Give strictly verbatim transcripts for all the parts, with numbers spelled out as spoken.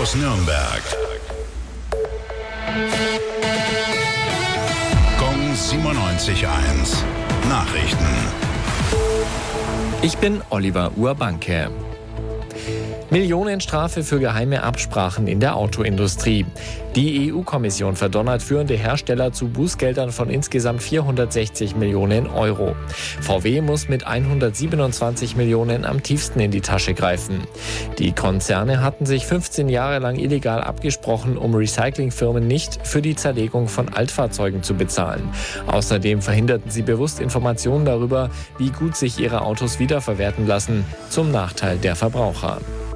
aus Nürnberg. Gong siebenundneunzig Komma eins. Nachrichten. Ich bin Oliver Urbanke. Millionenstrafe für geheime Absprachen in der Autoindustrie. Die E U-Kommission verdonnert führende Hersteller zu Bußgeldern von insgesamt vierhundertsechzig Millionen Euro. V W muss mit hundertsiebenundzwanzig Millionen am tiefsten in die Tasche greifen. Die Konzerne hatten sich fünfzehn Jahre lang illegal abgesprochen, um Recyclingfirmen nicht für die Zerlegung von Altfahrzeugen zu bezahlen. Außerdem verhinderten sie bewusst Informationen darüber, wie gut sich ihre Autos wiederverwerten lassen, zum Nachteil der Verbraucher.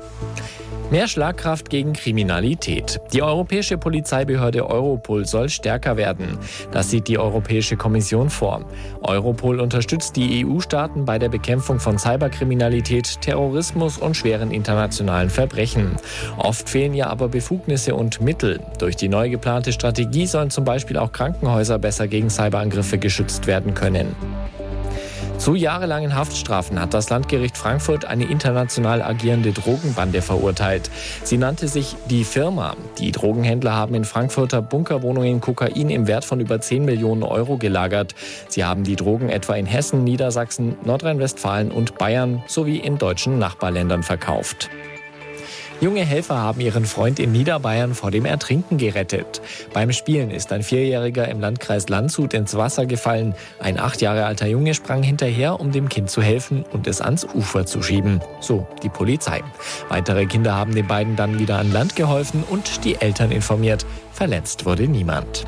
Mehr Schlagkraft gegen Kriminalität. Die europäische Polizeibehörde Europol soll stärker werden. Das sieht die Europäische Kommission vor. Europol unterstützt die E U-Staaten bei der Bekämpfung von Cyberkriminalität, Terrorismus und schweren internationalen Verbrechen. Oft fehlen ihr aber Befugnisse und Mittel. Durch die neu geplante Strategie sollen zum Beispiel auch Krankenhäuser besser gegen Cyberangriffe geschützt werden können. Zu jahrelangen Haftstrafen hat das Landgericht Frankfurt eine international agierende Drogenbande verurteilt. Sie nannte sich Die Firma. Die Drogenhändler haben in Frankfurter Bunkerwohnungen Kokain im Wert von über zehn Millionen Euro gelagert. Sie haben die Drogen etwa in Hessen, Niedersachsen, Nordrhein-Westfalen und Bayern sowie in deutschen Nachbarländern verkauft. Junge Helfer haben ihren Freund in Niederbayern vor dem Ertrinken gerettet. Beim Spielen ist ein Vierjähriger im Landkreis Landshut ins Wasser gefallen. Ein acht Jahre alter Junge sprang hinterher, um dem Kind zu helfen und es ans Ufer zu schieben. So die Polizei. Weitere Kinder haben den beiden dann wieder an Land geholfen und die Eltern informiert. Verletzt wurde niemand.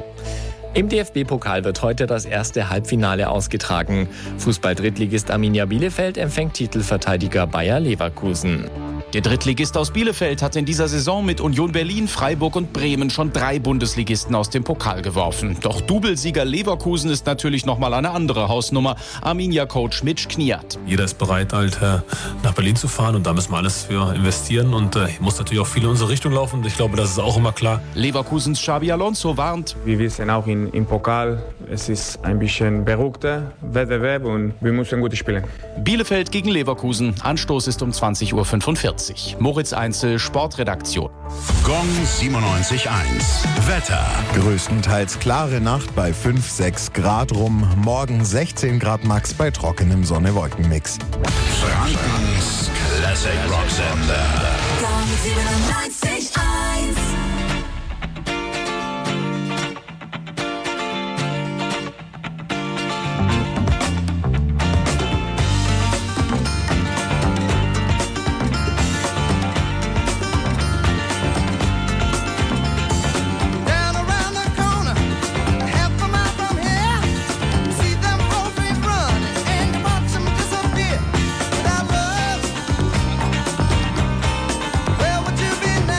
Im D F B-Pokal wird heute das erste Halbfinale ausgetragen. Fußball-Drittligist Arminia Bielefeld empfängt Titelverteidiger Bayer Leverkusen. Der Drittligist aus Bielefeld hat in dieser Saison mit Union Berlin, Freiburg und Bremen schon drei Bundesligisten aus dem Pokal geworfen. Doch Doublesieger Leverkusen ist natürlich nochmal eine andere Hausnummer. Arminia-Coach Mitch Kniat. Jeder ist bereit, halt, nach Berlin zu fahren und da müssen wir alles für investieren und äh, muss natürlich auch viel in unsere Richtung laufen. Ich glaube, das ist auch immer klar. Leverkusens Xabi Alonso warnt. Wir wissen auch in, im Pokal, es ist ein bisschen beruhigter Wettbewerb und wir müssen gut spielen. Bielefeld gegen Leverkusen. Anstoß ist um zwanzig Uhr fünfundvierzig. Moritz Einzel, Sportredaktion. Gong siebenundneunzig Komma eins. Wetter. Größtenteils klare Nacht bei fünf, sechs Grad rum. Morgen sechzehn Grad max bei trockenem Sonne-Wolken-Mix. Frankens Classic Rocksender. Gong siebenundneunzig Komma eins. Where would you be now?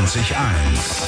siebenundneunzig Komma eins.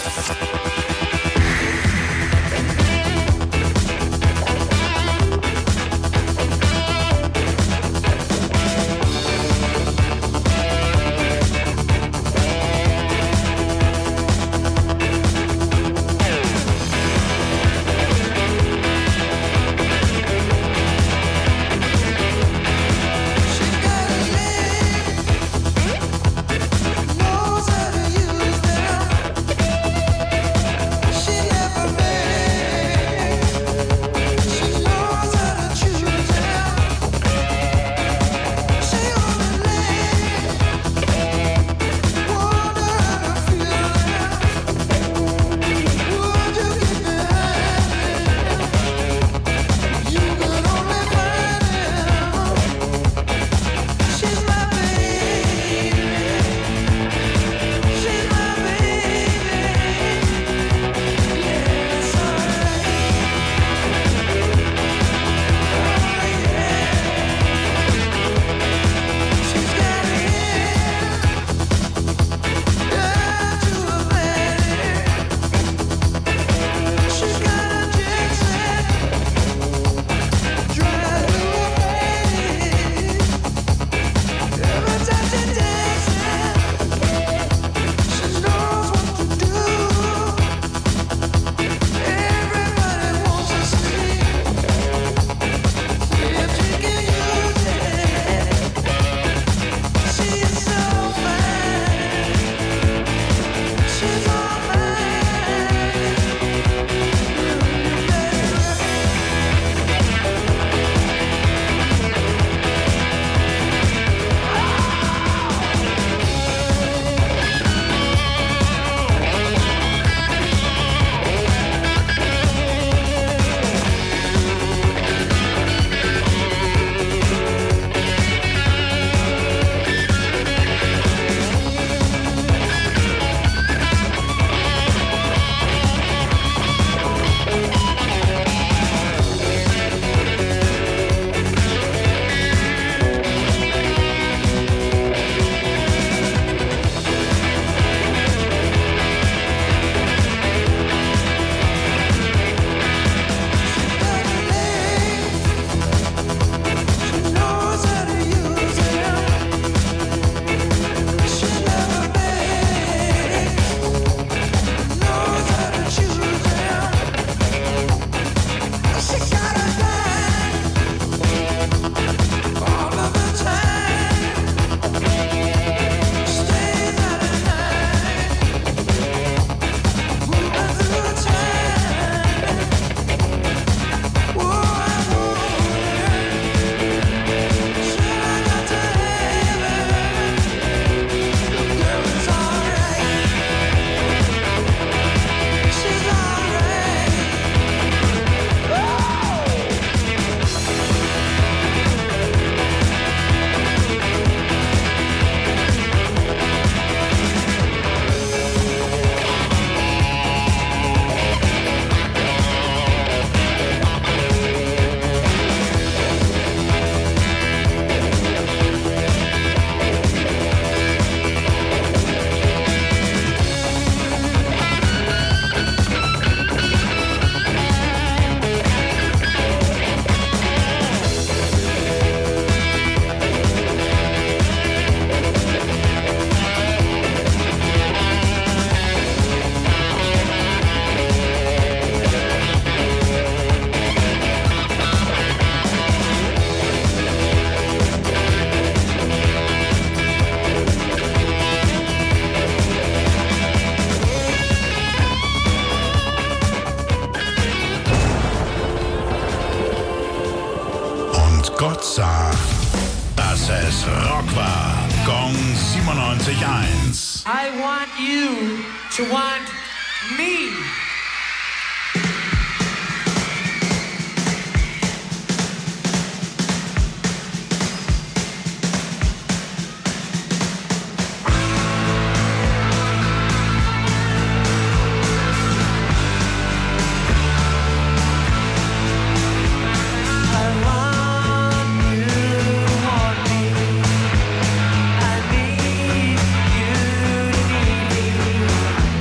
Gott sah, dass es Rock war. Gong siebenundneunzig Komma eins. I want you to want me. I need you to need me.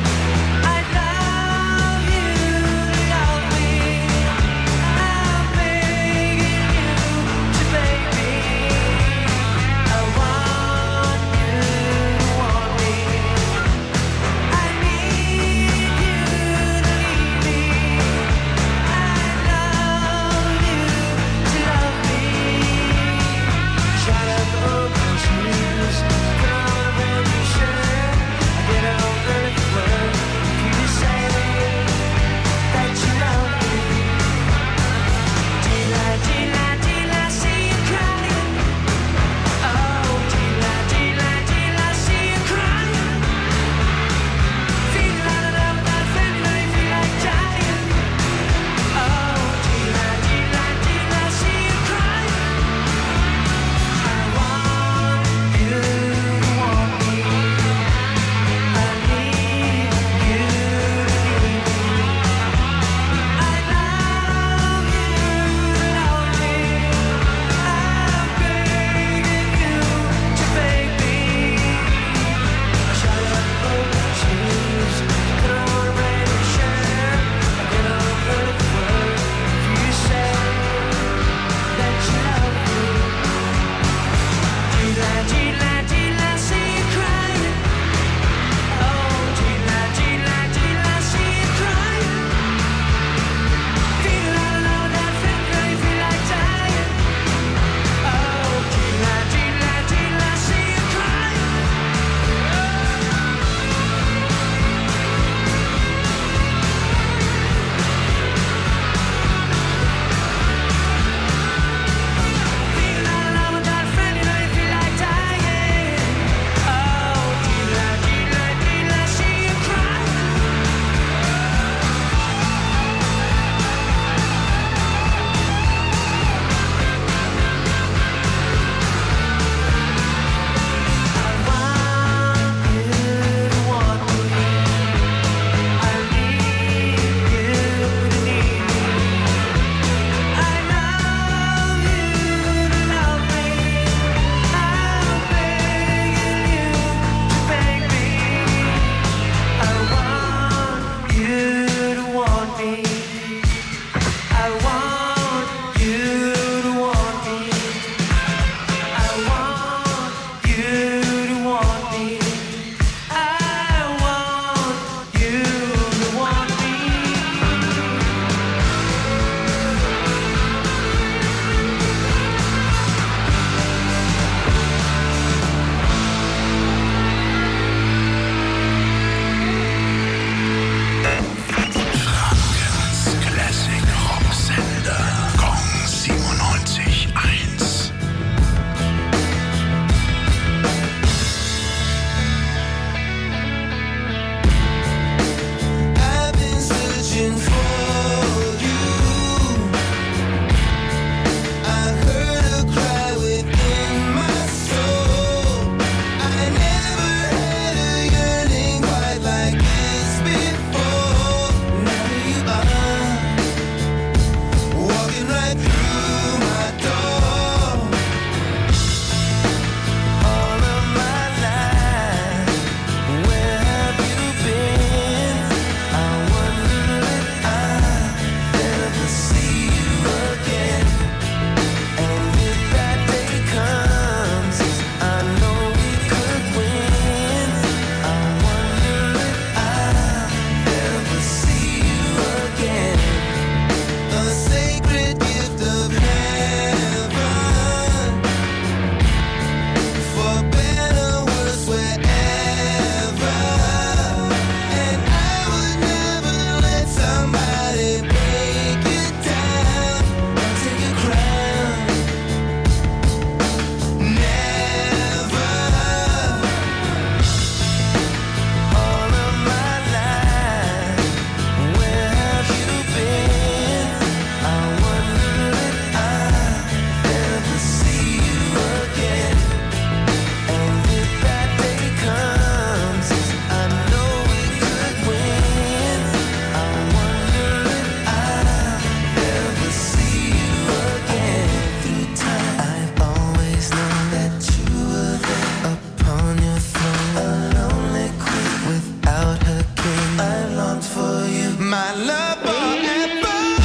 my love forever.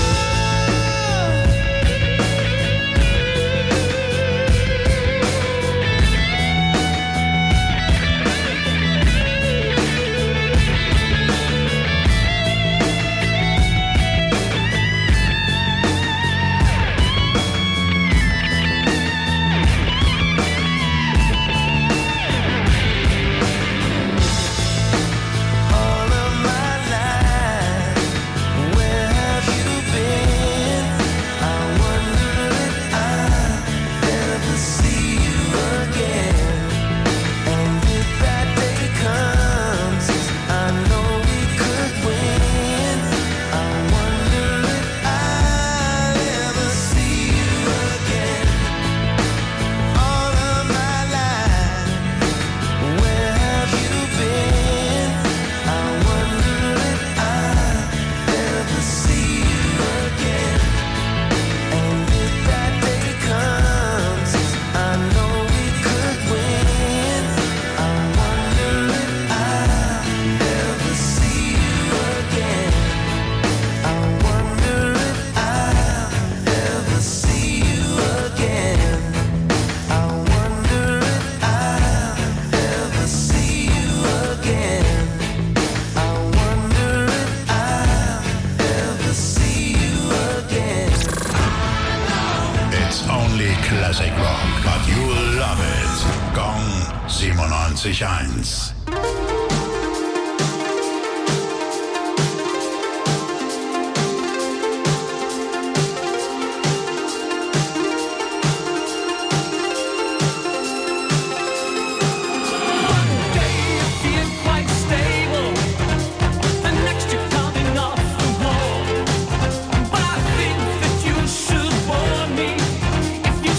Classic Rock, but you'll love it. Gong siebenundneunzig Komma eins.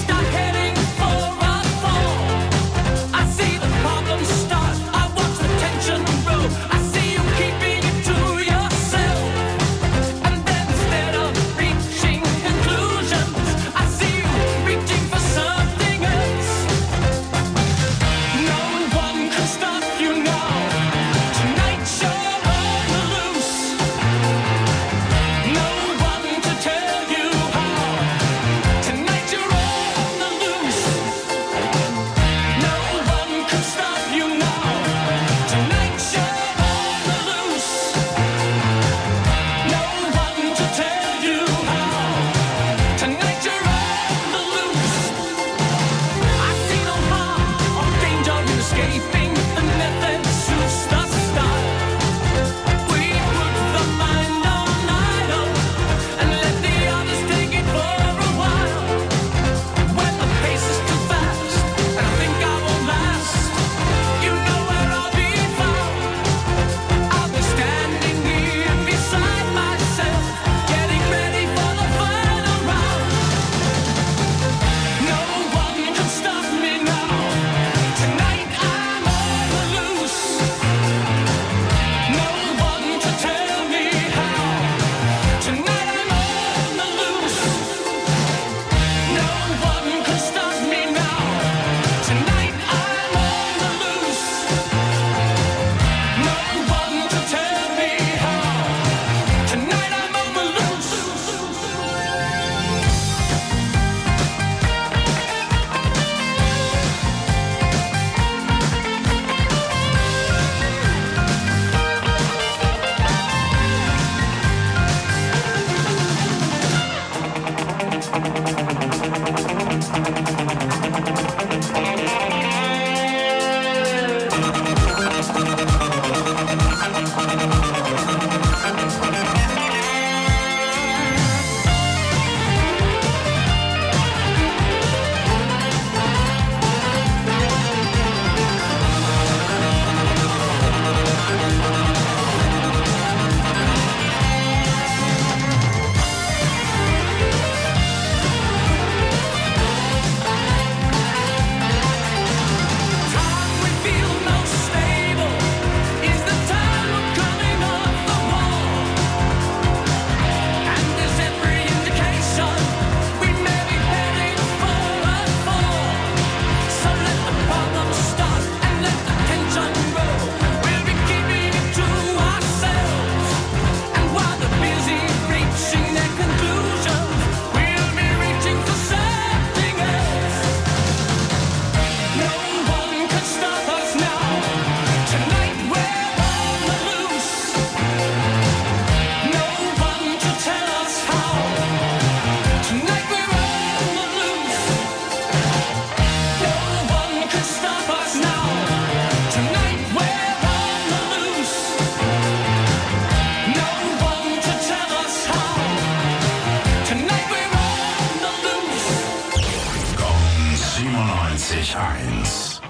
I see the problem start. I watch the tension. neunzig Komma eins.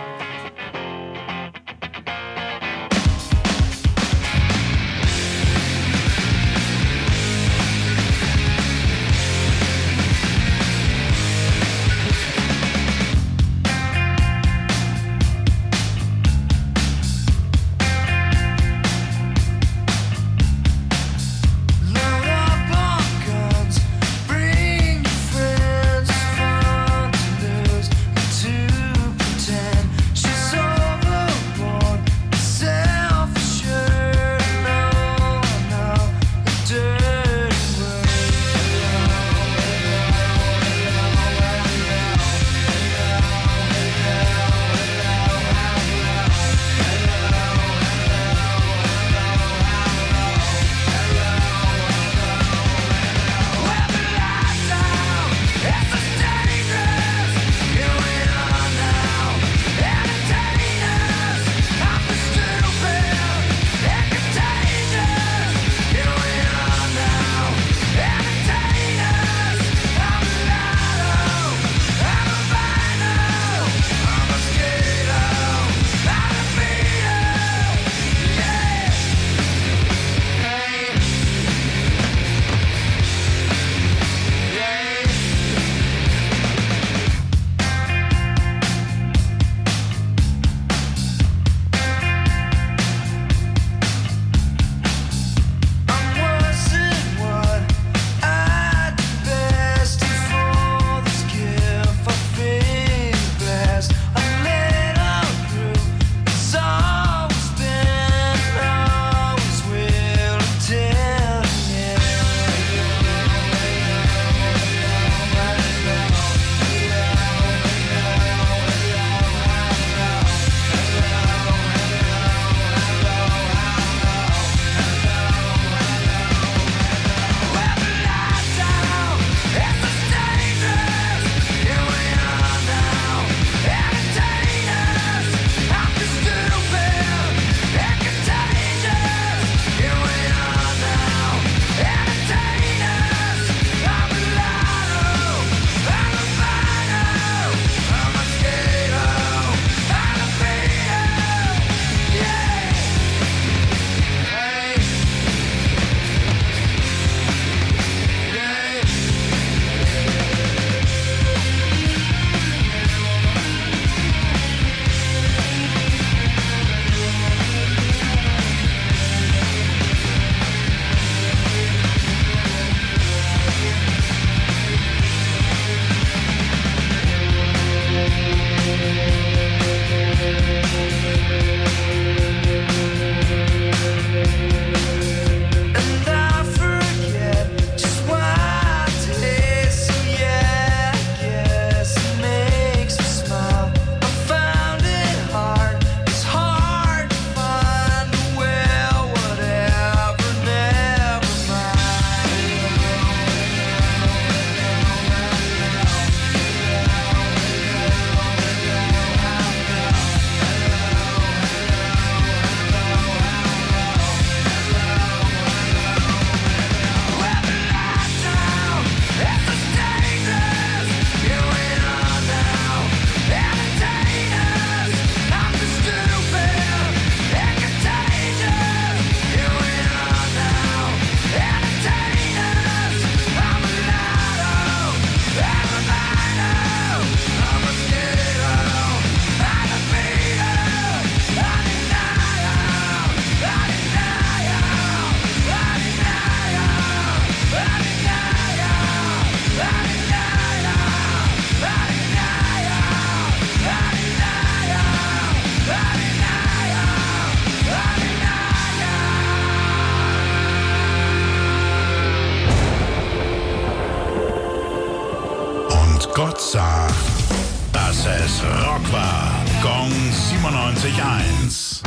Gott sah, dass es Rock war. Gong siebenundneunzig Komma eins.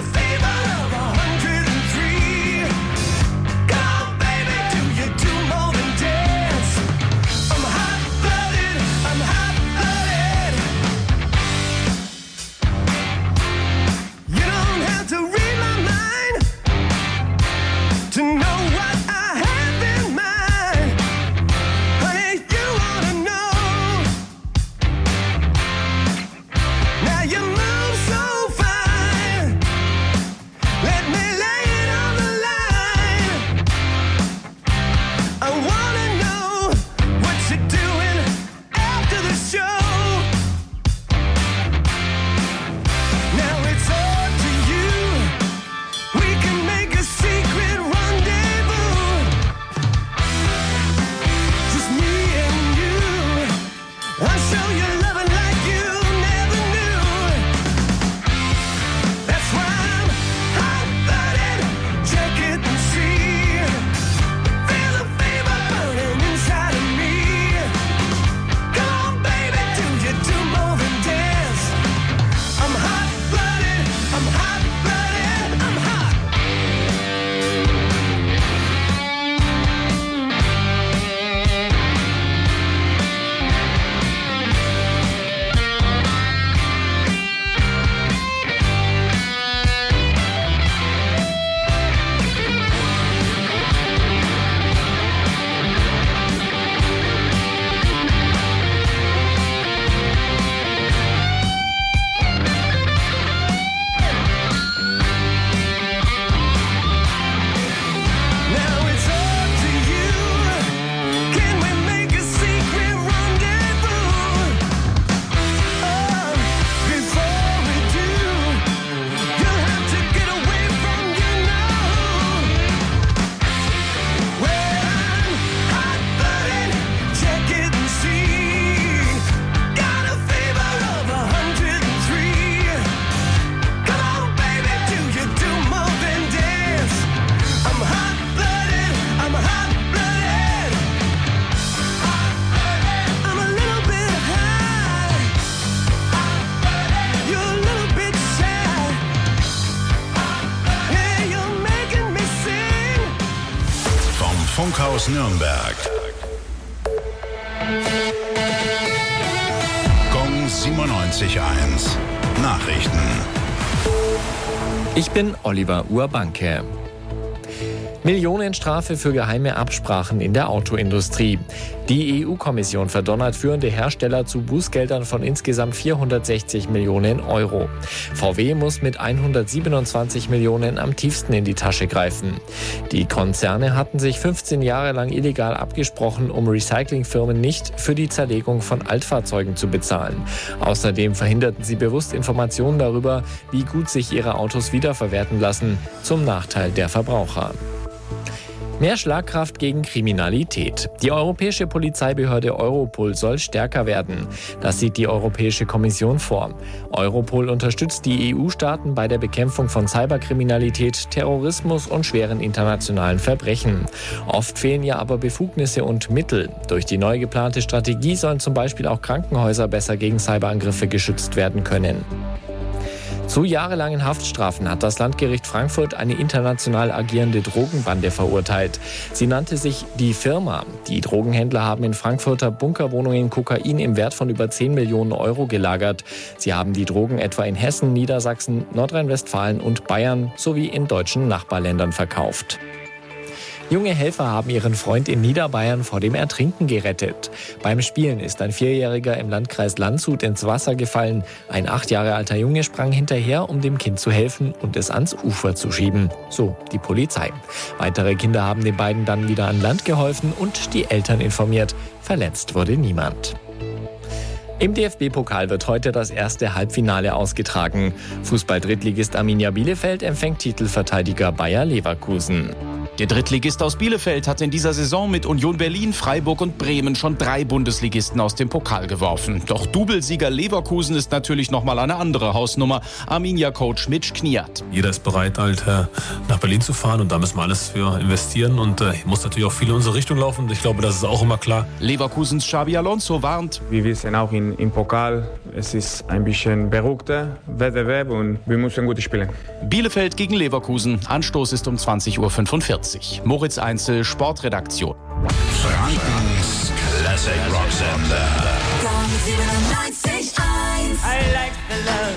More Funkhaus Nürnberg. Gong siebenundneunzig Komma eins. Nachrichten. Ich bin Oliver Urbanke. Millionenstrafe für geheime Absprachen in der Autoindustrie. Die E U-Kommission verdonnert führende Hersteller zu Bußgeldern von insgesamt vierhundertsechzig Millionen Euro. V W muss mit hundertsiebenundzwanzig Millionen am tiefsten in die Tasche greifen. Die Konzerne hatten sich fünfzehn Jahre lang illegal abgesprochen, um Recyclingfirmen nicht für die Zerlegung von Altfahrzeugen zu bezahlen. Außerdem verhinderten sie bewusst Informationen darüber, wie gut sich ihre Autos wiederverwerten lassen, zum Nachteil der Verbraucher. Mehr Schlagkraft gegen Kriminalität. Die europäische Polizeibehörde Europol soll stärker werden. Das sieht die Europäische Kommission vor. Europol unterstützt die E U-Staaten bei der Bekämpfung von Cyberkriminalität, Terrorismus und schweren internationalen Verbrechen. Oft fehlen ihr aber Befugnisse und Mittel. Durch die neu geplante Strategie sollen zum Beispiel auch Krankenhäuser besser gegen Cyberangriffe geschützt werden können. Zu jahrelangen Haftstrafen hat das Landgericht Frankfurt eine international agierende Drogenbande verurteilt. Sie nannte sich Die Firma. Die Drogenhändler haben in Frankfurter Bunkerwohnungen Kokain im Wert von über zehn Millionen Euro gelagert. Sie haben die Drogen etwa in Hessen, Niedersachsen, Nordrhein-Westfalen und Bayern sowie in deutschen Nachbarländern verkauft. Junge Helfer haben ihren Freund in Niederbayern vor dem Ertrinken gerettet. Beim Spielen ist ein Vierjähriger im Landkreis Landshut ins Wasser gefallen. Ein acht Jahre alter Junge sprang hinterher, um dem Kind zu helfen und es ans Ufer zu schieben. So die Polizei. Weitere Kinder haben den beiden dann wieder an Land geholfen und die Eltern informiert. Verletzt wurde niemand. Im D F B-Pokal wird heute das erste Halbfinale ausgetragen. Fußball-Drittligist Arminia Bielefeld empfängt Titelverteidiger Bayer Leverkusen. Der Drittligist aus Bielefeld hat in dieser Saison mit Union Berlin, Freiburg und Bremen schon drei Bundesligisten aus dem Pokal geworfen. Doch Doublesieger Leverkusen ist natürlich nochmal eine andere Hausnummer. Arminia-Coach Mitch Kniat. Jeder ist bereit, halt, nach Berlin zu fahren und da müssen wir alles für investieren und äh, muss natürlich auch viel in unsere Richtung laufen. Ich glaube, das ist auch immer klar. Leverkusens Xabi Alonso warnt. Wir wissen auch in, im Pokal, es ist ein bisschen beruhigter Wettbewerb und wir müssen gut spielen. Bielefeld gegen Leverkusen. Anstoß ist um zwanzig Uhr fünfundvierzig. Moritz Einzel, Sportredaktion. Frankens Classic Rock Sender. Gong siebenundneunzig Komma eins. I like the love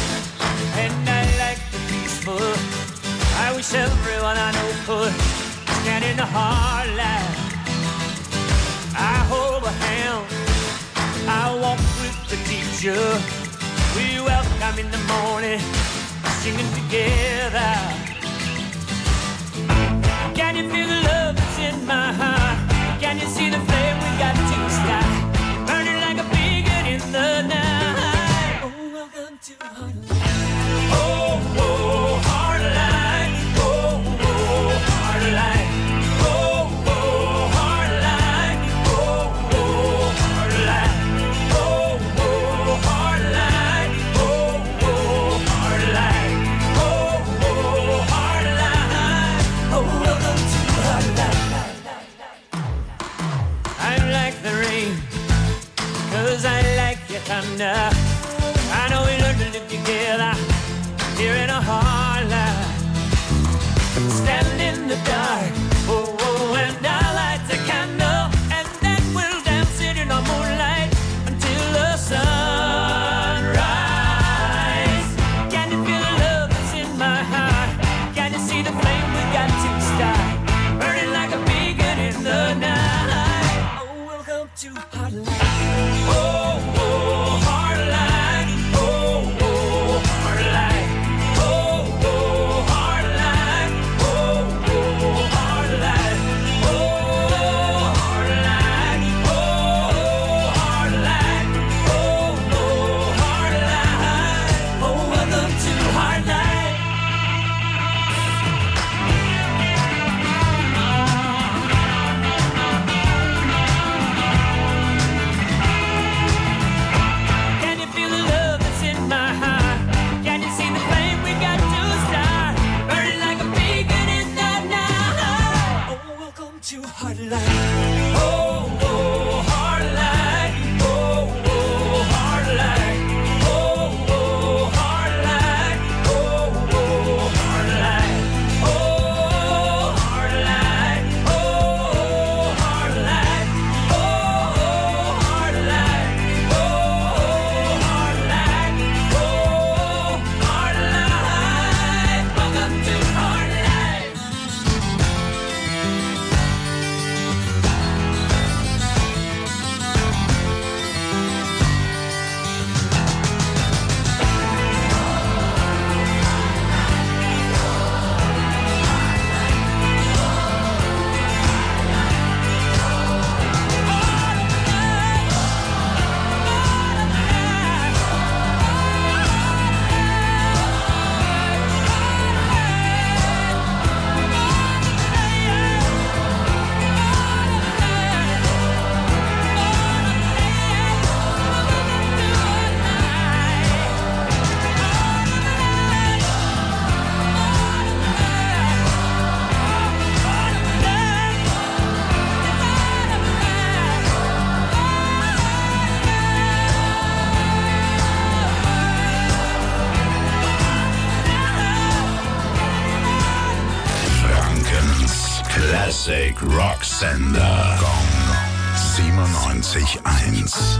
and I like the peaceful. I wish everyone I know could stand in the hard light. I hold a hand, I walk with the teacher. We welcome in the morning, singing together. Can you feel the love that's in my heart? Can you see the flame we got to start? Burning like a beacon in the night. Oh, welcome to Heartline. Oh, oh, Heartline. Oh, oh, Heartline. Oh, oh, Heartline. Oh, oh, Heartline. Oh, oh, Heartline. Oh, oh, Heartline. Oh, oh, Heartline. Oh, welcome to Heartline. Classic Rock Sender. Gong siebenundneunzig eins.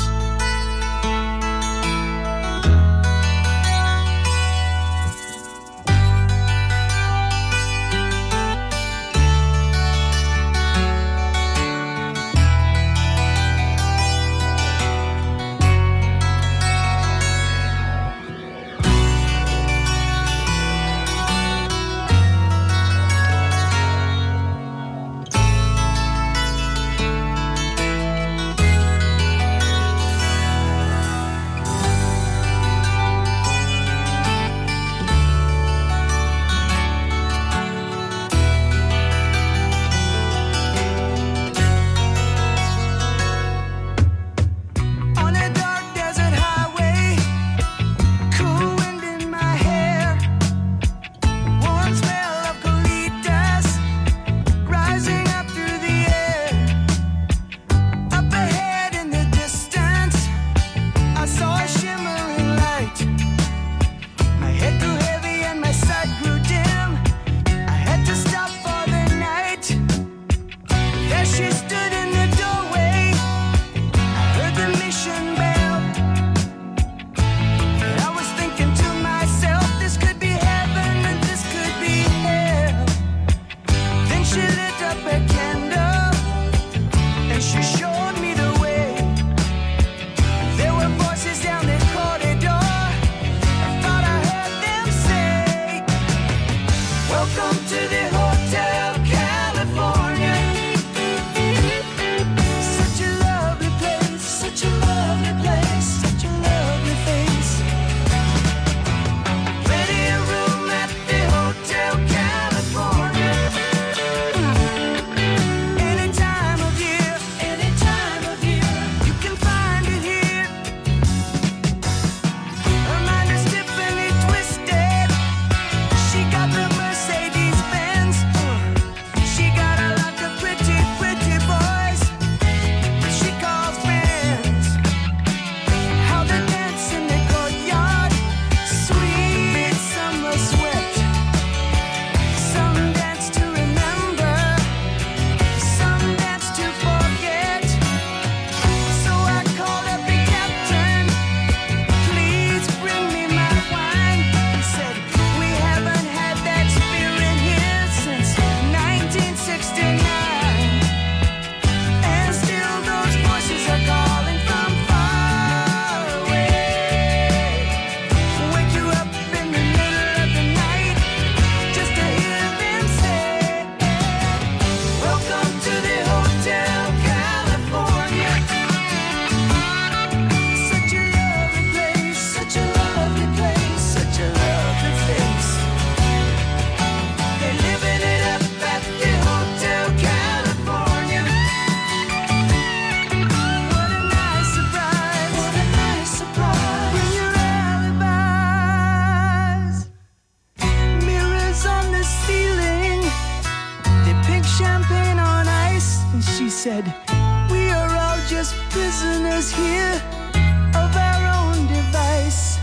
said, we are all just prisoners here of our own device.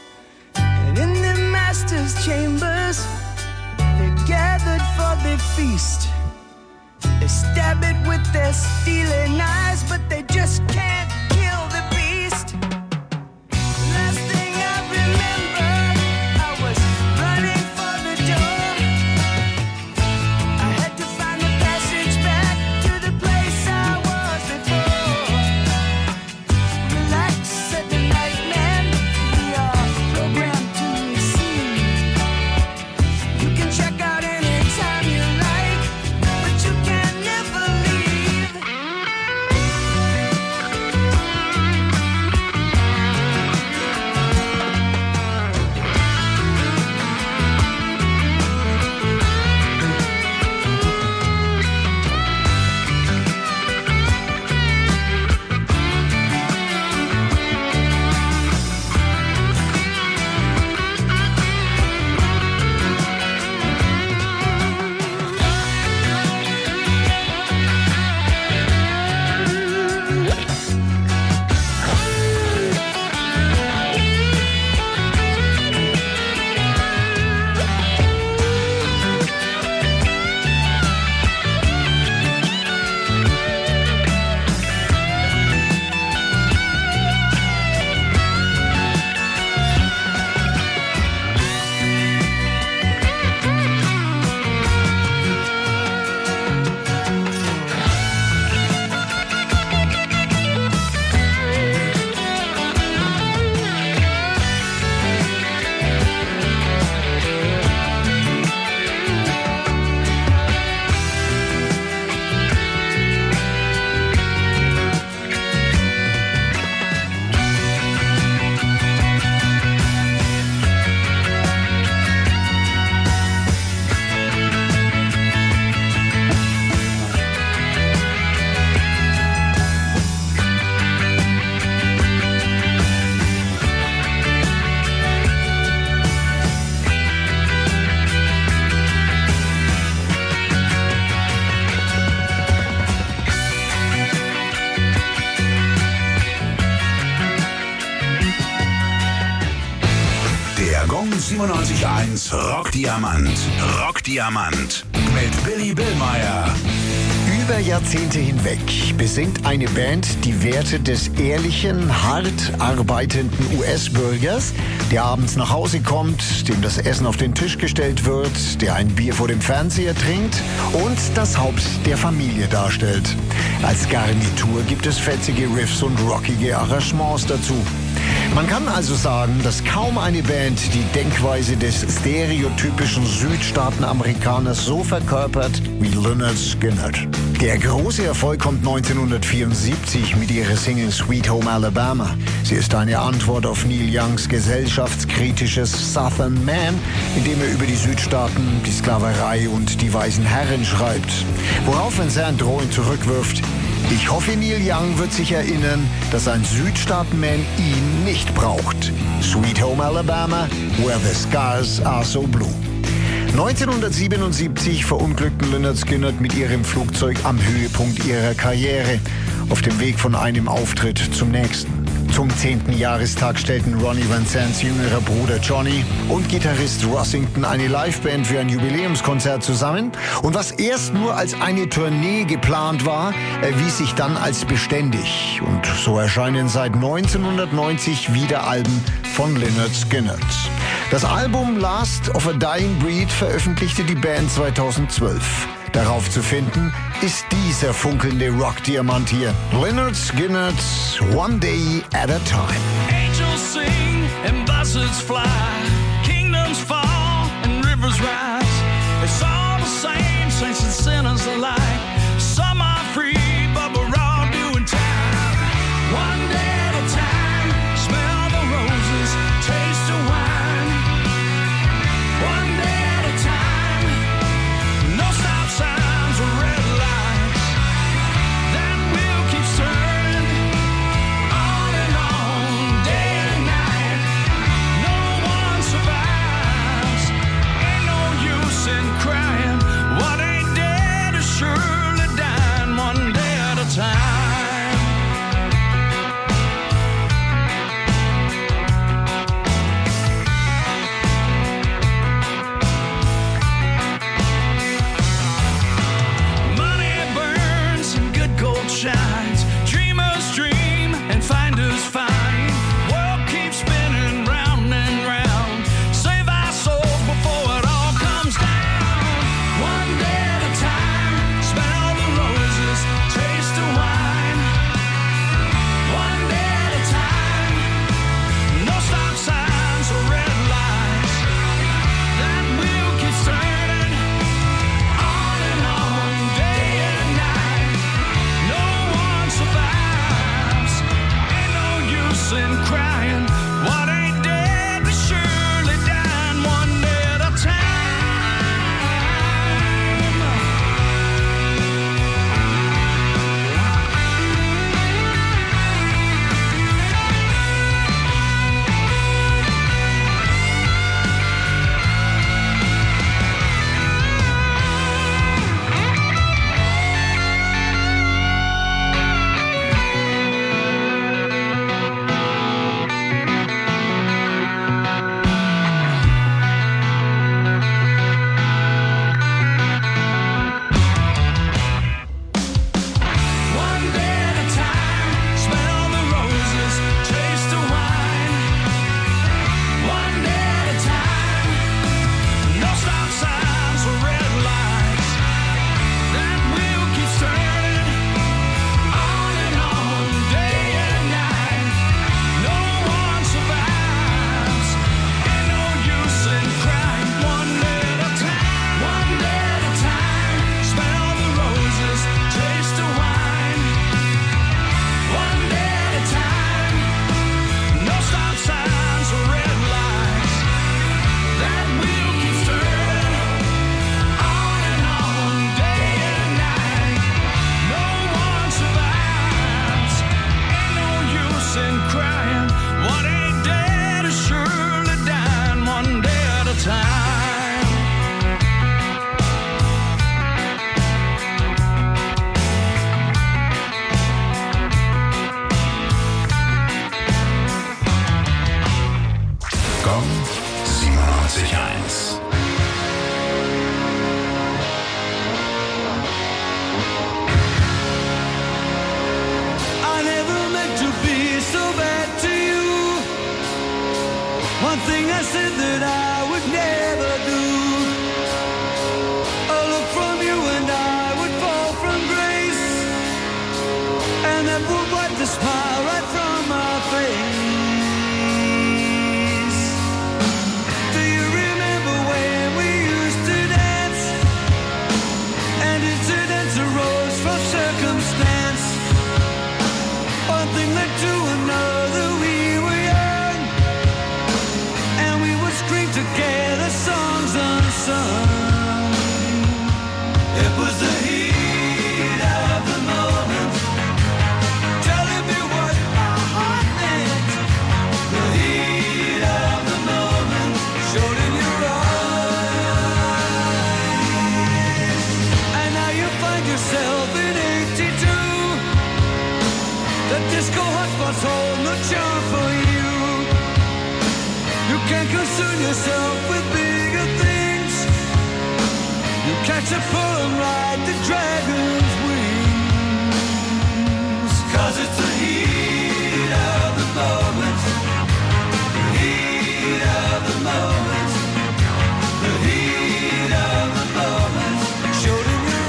And in the master's chambers, they're gathered for the feast. They stab it with their stealing eyes, but they just can't kill the beast. Last thing I remember, I was running for the door. I had to find the passage back to the place I was before. Relax, said the night man, we are programmed to receive. You can check out anytime you like, but you can never leave. siebenundneunzig Komma eins Rockdiamant. Rockdiamant mit Billy Billmeyer. Über Jahrzehnte hinweg besingt eine Band die Werte des ehrlichen, hart arbeitenden U S-Bürgers, der abends nach Hause kommt, dem das Essen auf den Tisch gestellt wird, der ein Bier vor dem Fernseher trinkt und das Haupt der Familie darstellt. Als Garnitur gibt es fetzige Riffs und rockige Arrangements dazu. Man kann also sagen, dass kaum eine Band die Denkweise des stereotypischen Südstaatenamerikaners so verkörpert wie Lynyrd Skynyrd. Der große Erfolg kommt neunzehnhundertvierundsiebzig mit ihrer Single Sweet Home Alabama. Sie ist eine Antwort auf Neil Youngs gesellschaftskritisches Southern Man, indem er über die Südstaaten, die Sklaverei und die weißen Herren schreibt. Worauf Vincent drohend zurückwirft: Ich hoffe, Neil Young wird sich erinnern, dass ein Südstaaten-Man ihn nicht braucht. Sweet Home Alabama, where the skies are so blue. neunzehnhundertsiebenundsiebzig verunglückten Lynyrd Skynyrd mit ihrem Flugzeug am Höhepunkt ihrer Karriere, auf dem Weg von einem Auftritt zum nächsten. Zum zehnten Jahrestag stellten Ronnie Van Zants jüngerer Bruder Johnny und Gitarrist Rossington eine Liveband für ein Jubiläumskonzert zusammen. Und was erst nur als eine Tournee geplant war, erwies sich dann als beständig. Und so erscheinen seit neunzehnhundertneunzig wieder Alben von Lynyrd Skynyrd. Das Album Last of a Dying Breed veröffentlichte die Band zweitausendzwölf. Darauf zu finden ist dieser funkelnde Rockdiamant hier. Lynyrd Skynyrd, One Day at a Time. Angels sing and buzzards fly, kingdoms fall and rivers rise. It's all the same, saints and sinners alike. Some are free, but we're all doing time. One day at a time, smell the roses, taste the wine. One day at a time, no stop signs or red lights. That wheel keeps turning on and on, day and night. No one survives. catch a pull and ride the dragon's wings. 'Cause it's the heat of the moment, the heat of the moment, the heat of the moment, showed in your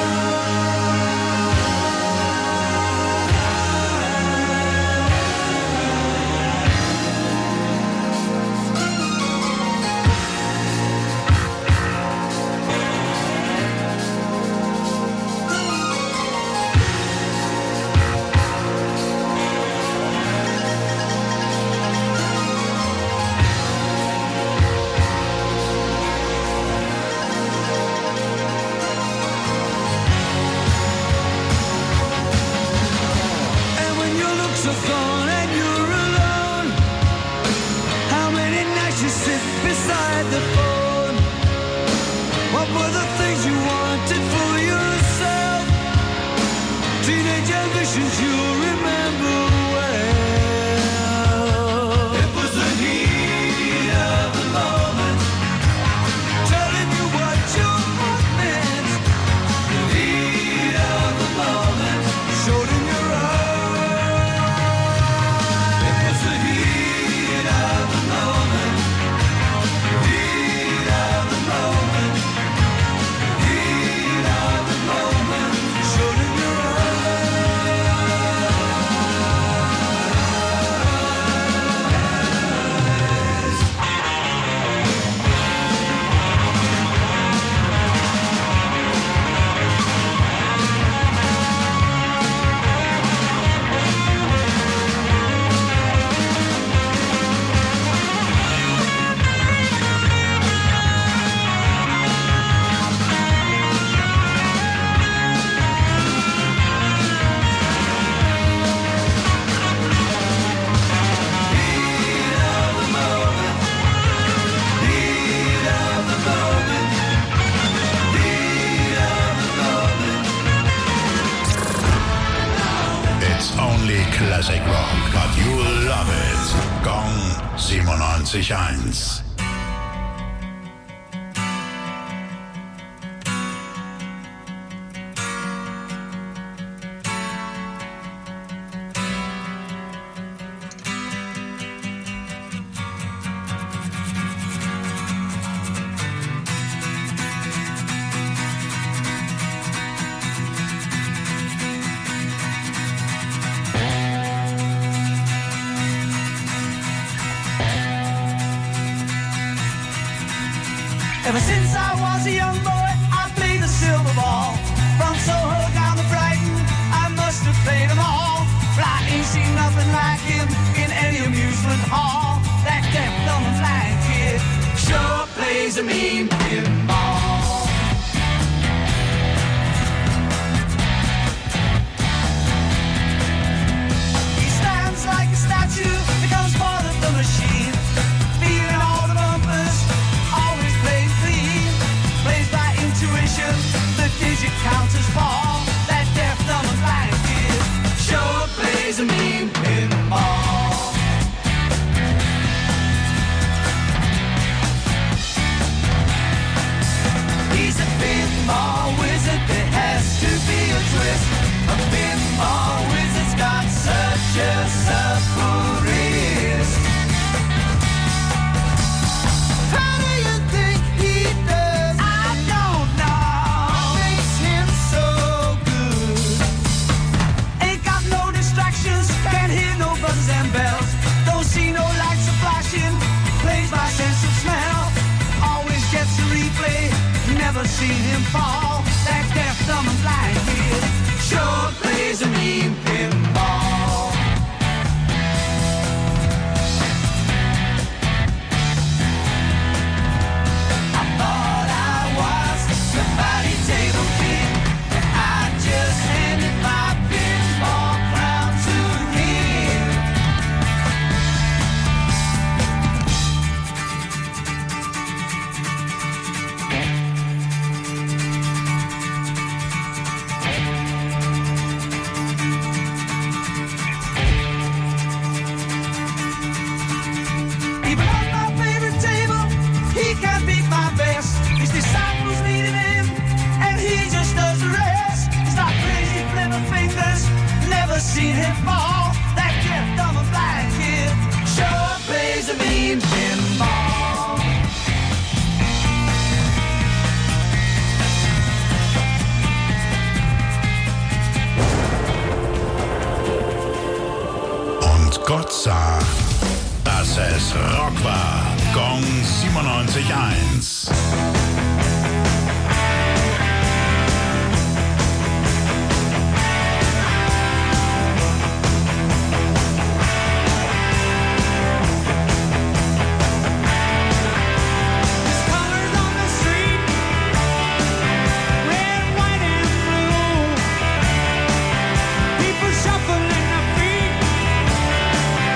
the phone. What were the things you wanted for yourself? Teenage ambitions you remember well. It was the heat of the moment, telling you what your heart meant. The heat of the moment, showed in your eyes. It was the heat of the moment. Classic Rock, but you'll love it. Gong siebenundneunzig eins. Ever since I was a young boy, I played the silver ball. From Soho down to Brighton, I must have played them all. But I ain't seen nothing like him in any amusement hall. That deaf, dumb, and blind kid sure plays a mean pinball. He stands like a statue, becomes part of the machine. Feeling all the bumpers, always playing clean. Plays by intuition, the digit counters fall. That deaf, dumb, and blind kid sure plays a mean pinball. He's a pinball wizard, there has to be a twist. A pinball wizard's got such a supple wrist. How do you think he does? I don't know. What makes him so good? Ain't got no distractions, can't hear no buzzes and bells. Don't see no lights are flashing, plays by sense of smell. Always gets a replay, never seen him fall. That deaf, dumb, and blind kid sure plays a mean pinball. I thought I was the body table king, and I just handed my pinball crown to him. seen him fall. That gift of a black kid sure plays a mean pinball. Und Gott sah, dass es Rock war. Gong siebenundneunzig eins.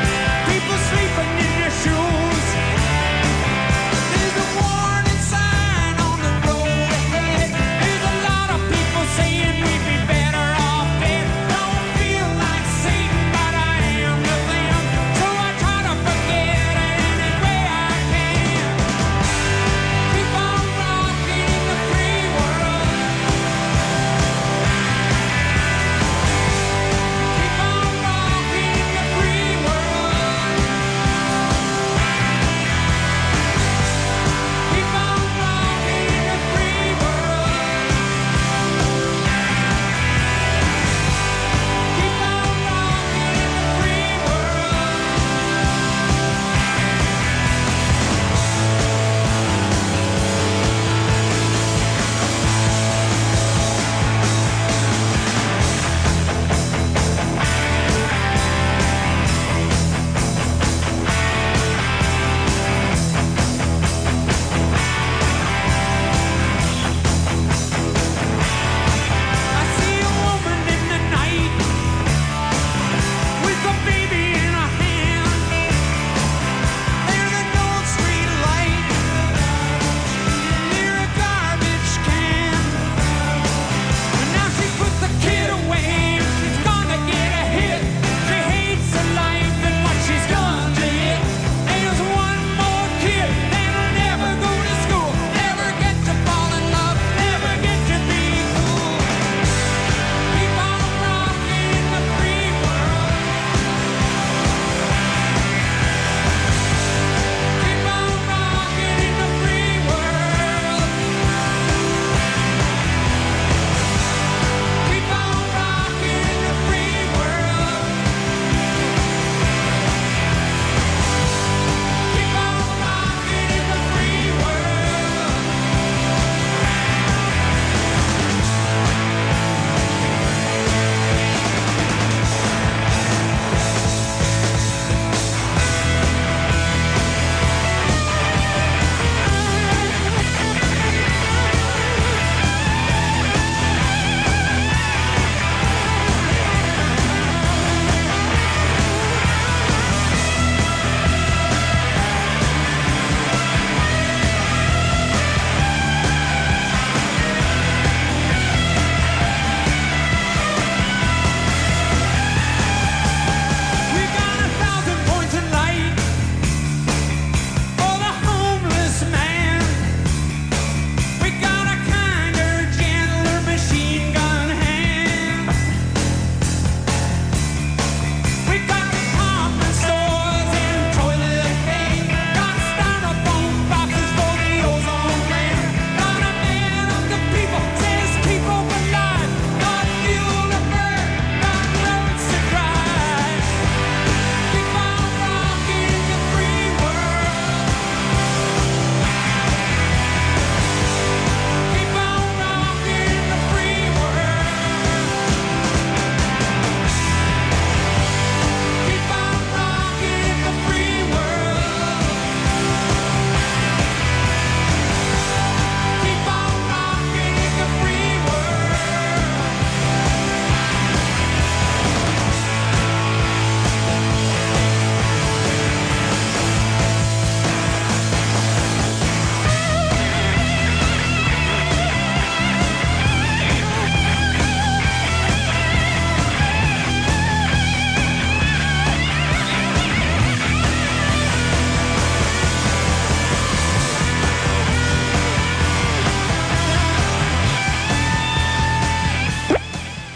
Sleeping in their shoes. There's a warning sign.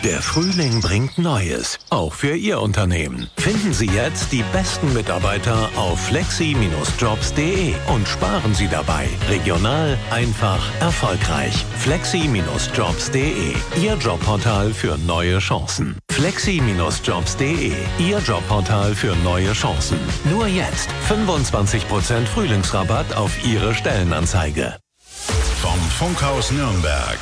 Der Frühling bringt Neues, auch für Ihr Unternehmen. Finden Sie jetzt die besten Mitarbeiter auf flexi Bindestrich jobs punkt de und sparen Sie dabei. Regional, einfach, erfolgreich. flexi Bindestrich jobs punkt de, Ihr Jobportal für neue Chancen. flexi Bindestrich jobs punkt de, Ihr Jobportal für neue Chancen. Nur jetzt fünfundzwanzig Prozent Frühlingsrabatt auf Ihre Stellenanzeige. Vom Funkhaus Nürnberg.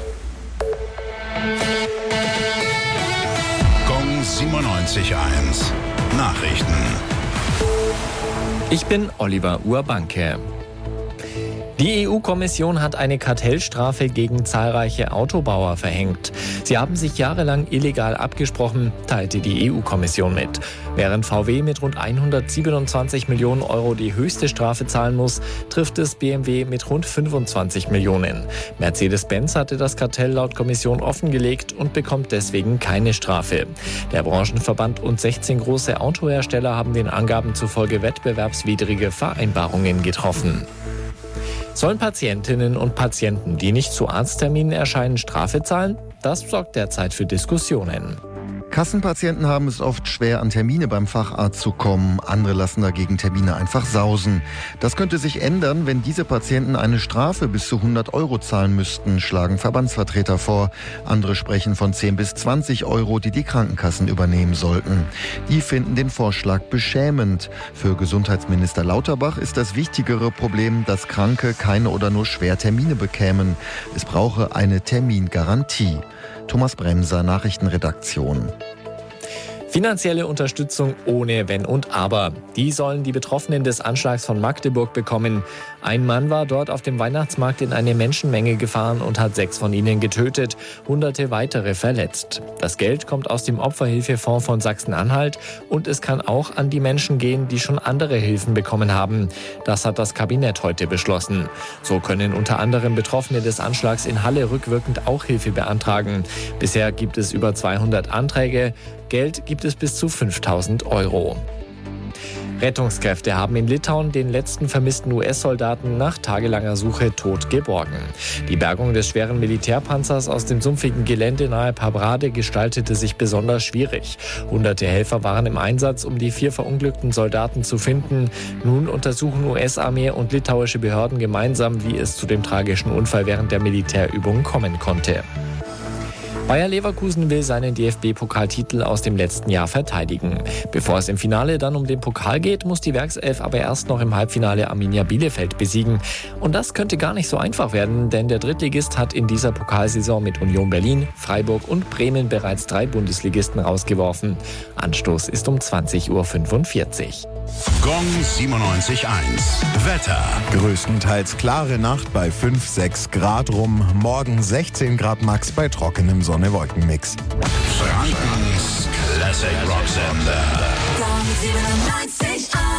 Gong siebenundneunzig Komma eins. Nachrichten. Ich bin Oliver Urbanke. Die E U-Kommission hat eine Kartellstrafe gegen zahlreiche Autobauer verhängt. Sie haben sich jahrelang illegal abgesprochen, teilte die E U-Kommission mit. Während V W mit rund hundertsiebenundzwanzig Millionen Euro die höchste Strafe zahlen muss, trifft es B M W mit rund fünfundzwanzig Millionen. Mercedes-Benz hatte das Kartell laut Kommission offengelegt und bekommt deswegen keine Strafe. Der Branchenverband und sechzehn große Autohersteller haben den Angaben zufolge wettbewerbswidrige Vereinbarungen getroffen. Sollen Patientinnen und Patienten, die nicht zu Arztterminen erscheinen, Strafe zahlen? Das sorgt derzeit für Diskussionen. Kassenpatienten haben es oft schwer, an Termine beim Facharzt zu kommen. Andere lassen dagegen Termine einfach sausen. Das könnte sich ändern, wenn diese Patienten eine Strafe bis zu hundert Euro zahlen müssten, schlagen Verbandsvertreter vor. Andere sprechen von zehn bis zwanzig Euro, die die Krankenkassen übernehmen sollten. Die finden den Vorschlag beschämend. Für Gesundheitsminister Lauterbach ist das wichtigere Problem, dass Kranke keine oder nur schwer Termine bekämen. Es brauche eine Termingarantie. Thomas Bremser, Nachrichtenredaktion. Finanzielle Unterstützung ohne Wenn und Aber. Die sollen die Betroffenen des Anschlags von Magdeburg bekommen. Ein Mann war dort auf dem Weihnachtsmarkt in eine Menschenmenge gefahren und hat sechs von ihnen getötet, hunderte weitere verletzt. Das Geld kommt aus dem Opferhilfefonds von Sachsen-Anhalt und es kann auch an die Menschen gehen, die schon andere Hilfen bekommen haben. Das hat das Kabinett heute beschlossen. So können unter anderem Betroffene des Anschlags in Halle rückwirkend auch Hilfe beantragen. Bisher gibt es über zweihundert Anträge. Geld gibt es bis zu fünftausend Euro. Rettungskräfte haben in Litauen den letzten vermissten U S-Soldaten nach tagelanger Suche tot geborgen. Die Bergung des schweren Militärpanzers aus dem sumpfigen Gelände nahe Pabrade gestaltete sich besonders schwierig. Hunderte Helfer waren im Einsatz, um die vier verunglückten Soldaten zu finden. Nun untersuchen U S-Armee und litauische Behörden gemeinsam, wie es zu dem tragischen Unfall während der Militärübung kommen konnte. Bayer Leverkusen will seinen D F B-Pokaltitel aus dem letzten Jahr verteidigen. Bevor es im Finale dann um den Pokal geht, muss die Werkself aber erst noch im Halbfinale Arminia Bielefeld besiegen. Und das könnte gar nicht so einfach werden, denn der Drittligist hat in dieser Pokalsaison mit Union Berlin, Freiburg und Bremen bereits drei Bundesligisten rausgeworfen. Anstoß ist um zwanzig Uhr fünfundvierzig. Gong siebenundneunzig Komma eins. Wetter. Größtenteils klare Nacht bei fünf, sechs Grad rum. Morgen sechzehn Grad max bei trockenem Sonne-Wolken-Mix. Frankens Classic Rock Sender. Gong siebenundneunzig Komma eins.